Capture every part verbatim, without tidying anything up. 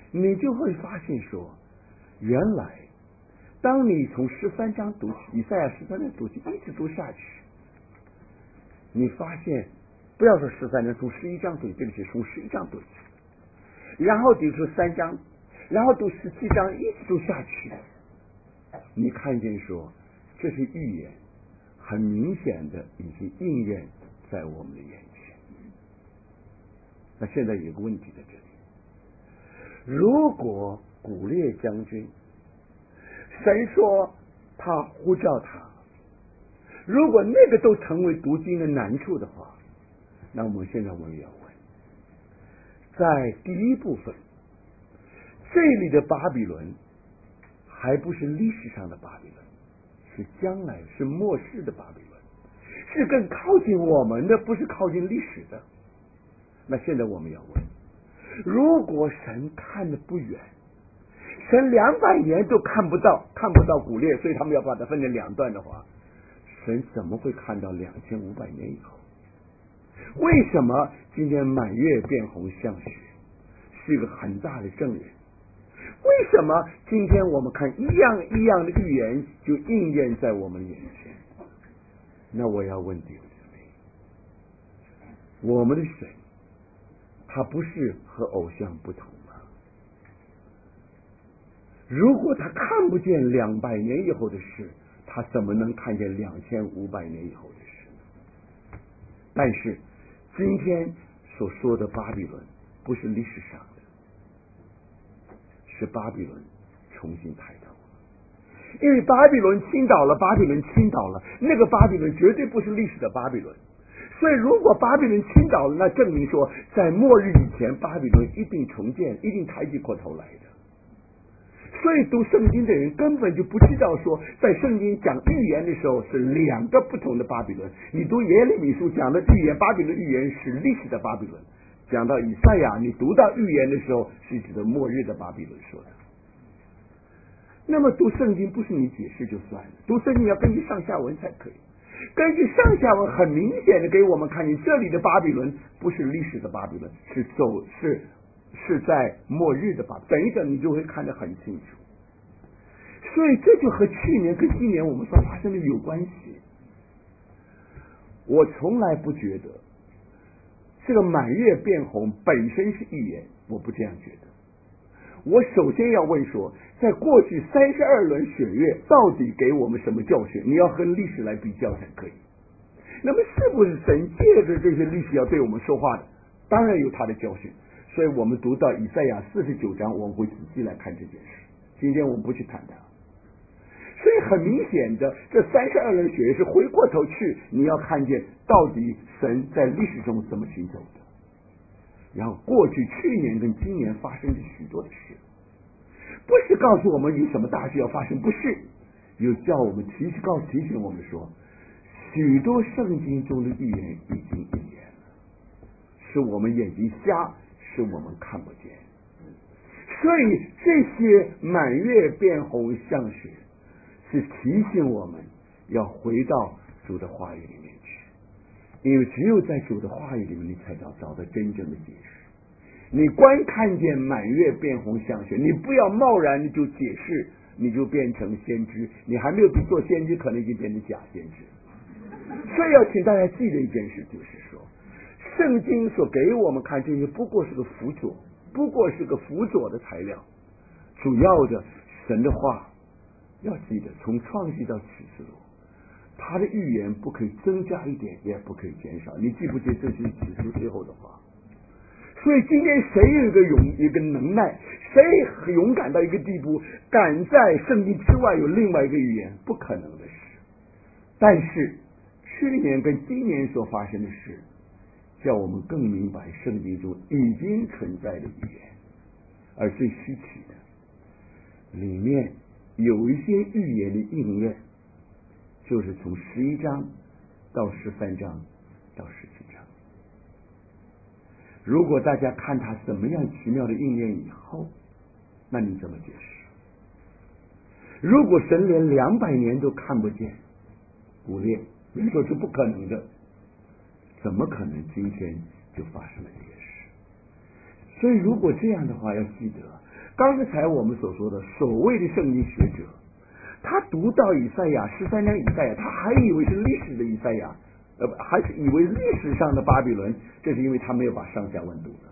你就会发现说，原来当你从十三章读起，以赛亚十三章读起，一直读下去，你发现不要说十三章，从十一章读，对不起，从十一章读起，然后读出三章，然后读十七章，一直读下去，你看见说这是预言，很明显的已经应验在我们的眼前。那现在有个问题在这里，如果古列将军神说他呼召他，如果那个都成为读经的难处的话，那我们现在我们也要问，在第一部分这里的巴比伦还不是历史上的巴比伦，是将来是末世的巴比伦，是更靠近我们的，不是靠近历史的。那现在我们要问，如果神看得不远，神两百年都看不到看不到古列，所以他们要把它分成两段的话，神怎么会看到两千五百年以后？为什么今天满月变红像雪是一个很大的证人？为什么今天我们看一样一样的预言就应验在我们眼前？那我要问弟兄姊妹，我们的神他不是和偶像不同吗？如果他看不见两百年以后的事，他怎么能看见两千五百年以后的事呢？但是今天所说的巴比伦不是历史上的，是巴比伦重新抬头了。因为巴比伦倾倒了，巴比伦倾倒了，那个巴比伦绝对不是历史的巴比伦。所以如果巴比伦倾倒了，那证明说在末日以前巴比伦一定重建，一定抬起过头来的。所以读圣经的人根本就不知道说在圣经讲预言的时候是两个不同的巴比伦。你读耶利米书讲的预言，巴比伦预言是历史的巴比伦，讲到以赛亚你读到预言的时候是指的末日的巴比伦说的。那么读圣经不是你解释就算了，读圣经要根据上下文才可以。根据上下文很明显的给我们看见，这里的巴比伦不是历史的巴比伦，是走是是在末日的巴比伦。等一等你就会看得很清楚。所以这就和去年跟今年我们所发生的有关系。我从来不觉得这个满月变红本身是预言，我不这样觉得。我首先要问说，在过去三十二轮血月到底给我们什么教训？你要和历史来比较才可以。那么是不是神借着这些历史要对我们说话的？当然有他的教训。所以我们读到以赛亚四十九章，我们会仔细来看这件事。今天我们不去谈它。所以很明显的，这三十二轮血月是回过头去，你要看见到底神在历史中怎么行走的。然后过去去年跟今年发生的许多的事，不是告诉我们有什么大事要发生，不是，有叫我们提醒告提醒我们说，许多圣经中的预言已经应验了，是我们眼睛瞎，是我们看不见。所以这些满月变红像雪，是提醒我们要回到主的话语里面去，因为只有在主的话语里面，你才找找到真正的解释。你光看见满月变红像雪，你不要贸然的就解释，你就变成先知，你还没有去做先知，可能已经变成假先知。所以要请大家记得一件事，就是说圣经所给我们看这些不过是个辅佐，不过是个辅佐的材料，主要的神的话要记得，从创世到启示录，他的预言不可以增加一点，也不可以减少。你记不记得这是启示最后的话？所以今天谁有一个勇一个能耐，谁勇敢到一个地步，敢在圣经之外有另外一个预言？不可能的事。但是去年跟今年所发生的事，叫我们更明白圣经中已经存在的预言。而最稀奇的，里面有一些预言的应验，就是从十一章到十三章到十七章。如果大家看他怎么样奇妙的应验以后，那你怎么解释？如果神连两百年都看不见古列，你说是不可能的，怎么可能今天就发生了这件事？所以如果这样的话，要记得刚才我们所说的所谓的圣经学者，他读到以赛亚十三章以赛亚，他还以为是历史的以赛亚，呃，还是以为历史上的巴比伦，这是因为他没有把上下文读了。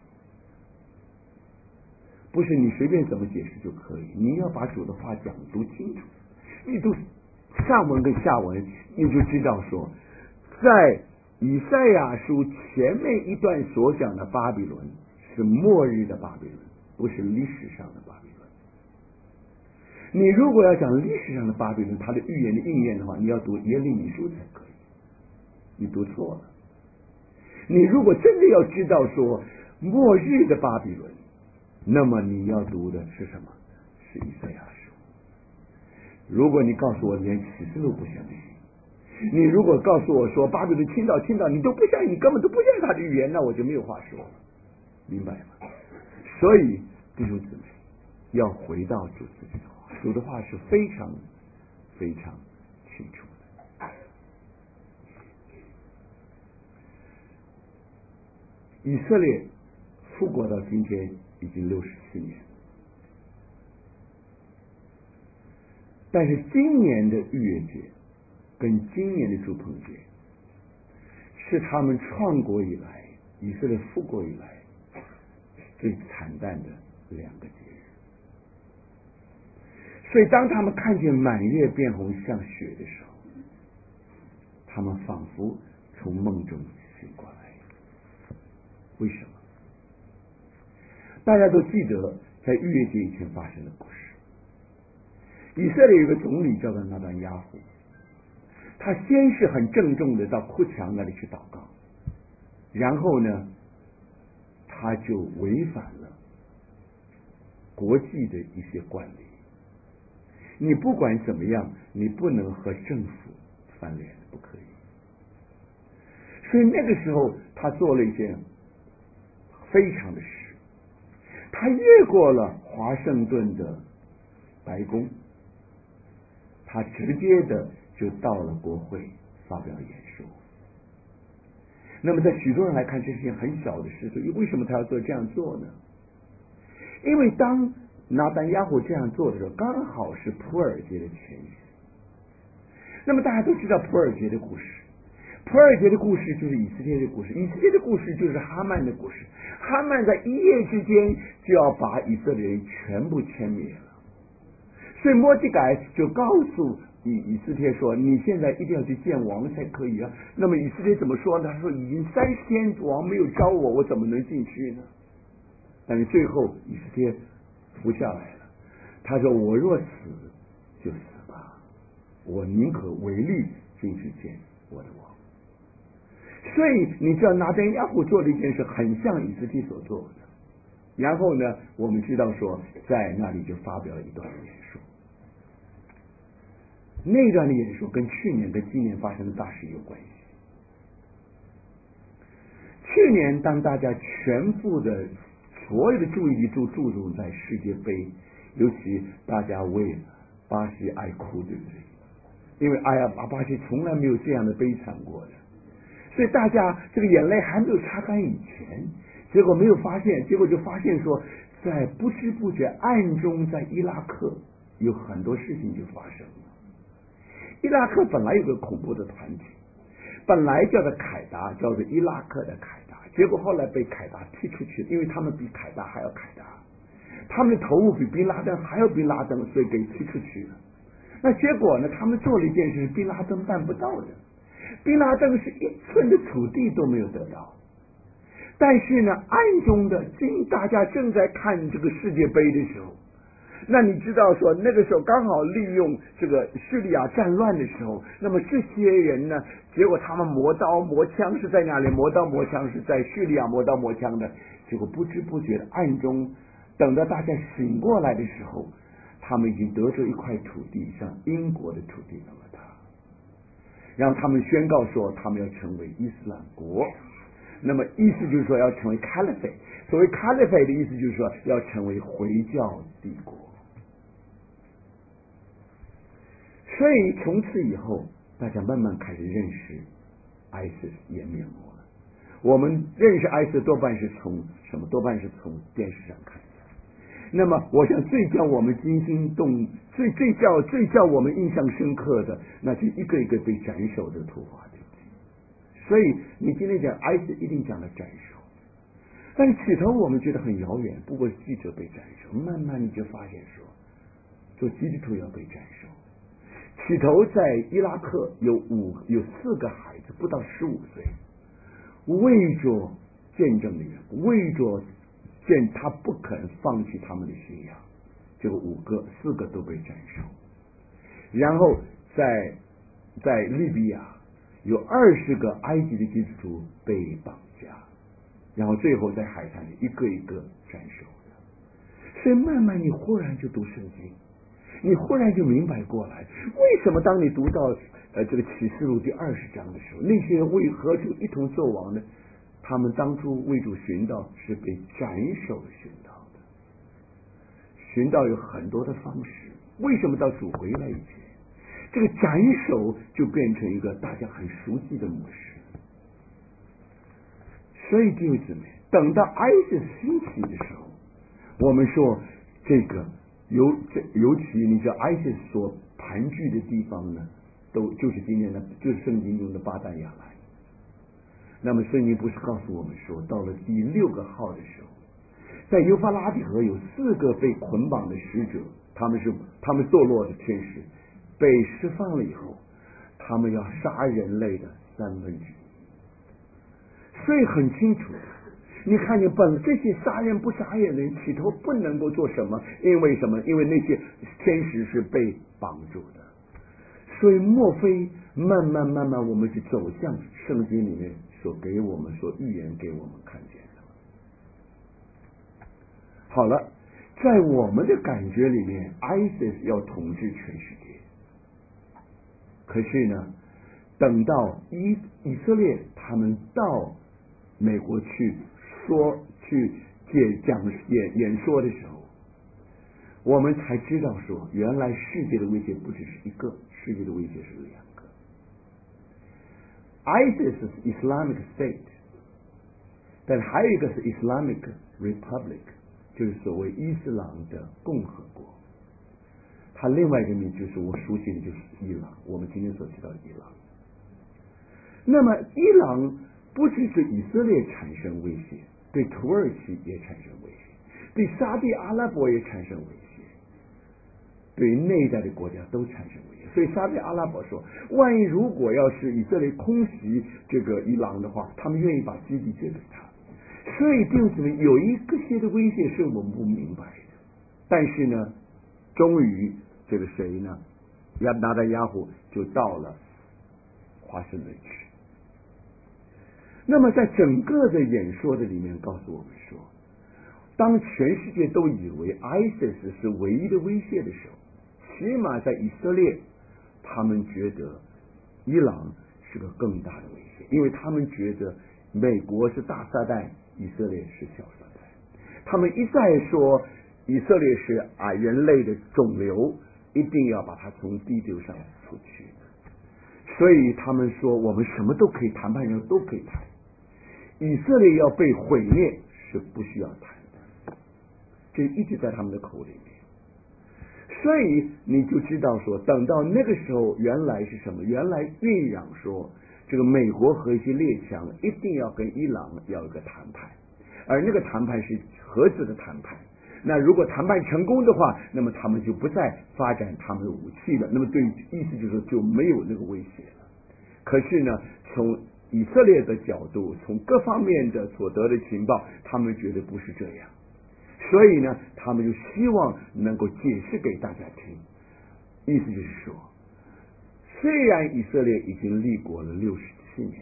不是你随便怎么解释就可以，你要把主的话讲读清楚。你读上文跟下文，你就知道说，在以赛亚书前面一段所讲的巴比伦是末日的巴比伦，不是历史上的巴比伦。你如果要讲历史上的巴比伦，它的预言的应验的话，你要读耶利米书才可以。你读错了。你如果真的要知道说末日的巴比伦，那么你要读的是什么？是以赛亚书。如果你告诉我连启示录不相信，你如果告诉我说巴比伦倾倒倾倒，你都不相信，你根本都不相信他的预言，那我就没有话说了，明白吗？所以弟兄姊妹，要回到主自己的话，主的话是非常非常清楚的。以色列复国到今天已经六十四年，但是今年的逾越节跟今年的住棚节是他们创国以来，以色列复国以来最惨淡的两个节日。所以当他们看见满月变红像雪的时候，他们仿佛从梦中醒过来。为什么？大家都记得在逾越节以前发生的故事。以色列有个总理叫做拿单亚胡，他先是很郑重的到哭墙那里去祷告，然后呢他就违反了国际的一些惯例。你不管怎么样，你不能和政府翻脸，不可以。所以那个时候他做了一件非常的事，他越过了华盛顿的白宫，他直接的就到了国会发表演说。那么在许多人来看，这是件很小的事，所以为什么他要做这样做呢？因为当拿单亚胡这样做的时候，刚好是普尔节的前夕。那么大家都知道普尔节的故事，普尔节的故事就是以色列的故事，以色列的故事就是哈曼的故事。哈曼在一夜之间就要把以色列人全部歼灭了，所以摩西改就告诉以以色列说，你现在一定要去见王才可以啊。那么以色列怎么说呢？他说已经三十天王没有招我，我怎么能进去呢？但是最后以色列服下来了，他说我若死就死吧，我宁可违律进去见我的王。所以你知道拿单亚胡做的一件事很像以色列所做的，然后呢我们知道说在那里就发表了一段演说。那段的演说跟去年跟今年发生的大事有关系。去年当大家全部的所有的注意力都注重在世界杯，尤其大家为巴西爱哭，对不对？因为哎呀，巴西从来没有这样的悲惨过的，所以大家这个眼泪还没有擦干以前，结果没有发现，结果就发现说，在不知不觉暗中在伊拉克有很多事情就发生了。伊拉克本来有个恐怖的团体，本来叫做凯达，叫做伊拉克的凯达，结果后来被凯达踢出去，因为他们比凯达还要凯达，他们的头目比宾拉登还要宾拉登，所以给踢出去了。那结果呢，他们做了一件事宾拉登办不到的，宾拉登是一寸的土地都没有得到。但是呢，暗中的今大家正在看这个世界杯的时候，那你知道说那个时候刚好利用这个叙利亚战乱的时候，那么这些人呢，结果他们磨刀磨枪是在哪里？磨刀磨枪是在叙利亚磨刀磨枪的，结果不知不觉的暗中，等到大家醒过来的时候，他们已经得着一块土地，像英国的土地那么大，然后他们宣告说他们要成为伊斯兰国，那么意思就是说要成为 Caliphate， 所谓 Caliphate 的意思就是说要成为回教帝国。所以从此以后，大家慢慢开始认识 ISIS 也面目了。我们认识 ISIS 多半是从什么？多半是从电视上看的。 那么我想最叫我们惊心动最最叫最叫我们印象深刻的，那就一个一个被斩首的图画，对不对？所以你今天讲 I S I S 一定讲了斩首，但是起头我们觉得很遥远，不过是记者被斩首，慢慢你就发现说做基督徒要被斩首。起头在伊拉克有五有四个孩子不到十五岁，为着见证的缘故，为着见他不肯放弃他们的信仰，这个五个四个都被斩首。然后在在利比亚有二十个埃及的基督徒被绑架，然后最后在海滩里一个一个斩首的。所以慢慢你忽然就读圣经，你忽然就明白过来，为什么当你读到呃这个启示录第二十章的时候，那些为何主一同作王呢？他们当初为主寻道是被斩首寻道的。寻道有很多的方式，为什么到主回来以前，这个斩首就变成一个大家很熟悉的模式？所以弟兄姊妹，等到 I S I S 兴起的时候，我们说这个尤这尤其你知道 I S I S 所盘踞的地方呢，都就是今天的就是圣经中的巴旦亚兰。那么圣经不是告诉我们说，到了第六个号的时候，在幼发拉底河有四个被捆绑的使者，他们是他们堕落的天使，被释放了以后，他们要杀人类的三分之一。所以很清楚，你看见本这些杀人不杀人的人起头不能够做什么，因为什么？因为那些天使是被绑住的。所以莫非慢慢慢慢我们是走向圣经里面所给我们所预言给我们看见的。好了，在我们的感觉里面 I S I S 要统治全世界，可是呢，等到以以色列他们到美国去说去解讲演演说的时候，我们才知道说，原来世界的威胁不只是一个，世界的威胁是两个。I S I S 是 Islamic State， 但还有一个是 Islamic Republic， 就是所谓伊斯兰的共和国。它另外一个名就是我熟悉的就是伊朗，我们今天所提到的伊朗。那么伊朗不只对以色列产生威胁，对土耳其也产生威胁，对沙地阿拉伯也产生威胁，对内在的国家都产生威胁。所以沙特阿拉伯说，万一如果要是以色列空袭这个伊朗的话，他们愿意把基地借给他。所以弟兄姊妹，有一个些的威胁是我们不明白的，但是呢，终于这个谁呢，亚拿达雅虎就到了华盛顿去。那么在整个的演说的里面告诉我们说，当全世界都以为 I S I S 是唯一的威胁的时候，起码在以色列他们觉得伊朗是个更大的威胁，因为他们觉得美国是大撒旦，以色列是小撒旦。他们一再说以色列是啊人类的肿瘤，一定要把它从地球上除去。所以他们说我们什么都可以谈，判上都可以谈，以色列要被毁灭是不需要谈的，这一直在他们的口里面。所以你就知道说，等到那个时候，原来是什么？原来酝酿说，这个美国和一些列强一定要跟伊朗要一个谈判，而那个谈判是核子的谈判。那如果谈判成功的话，那么他们就不再发展他们的武器了，那么对意思就是说就没有那个威胁了。可是呢，从以色列的角度，从各方面的所得的情报，他们觉得不是这样。所以呢，他们就希望能够解释给大家听，意思就是说，虽然以色列已经立国了六十七年，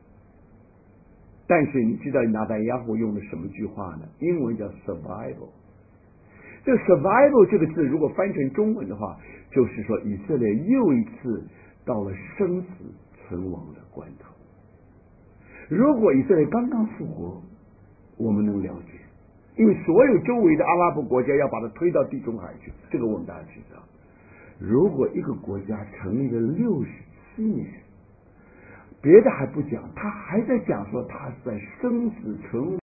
但是你知道拿单雅胡用的什么句话呢？英文叫 survival。这个 survival 这个字如果翻成中文的话，就是说以色列又一次到了生死存亡的关头。如果以色列刚刚复活，我们能了解，因为所有周围的阿拉伯国家要把它推到地中海去，这个我们大家知道。如果一个国家成立了六十七年，别的还不讲，他还在讲说他在生死存亡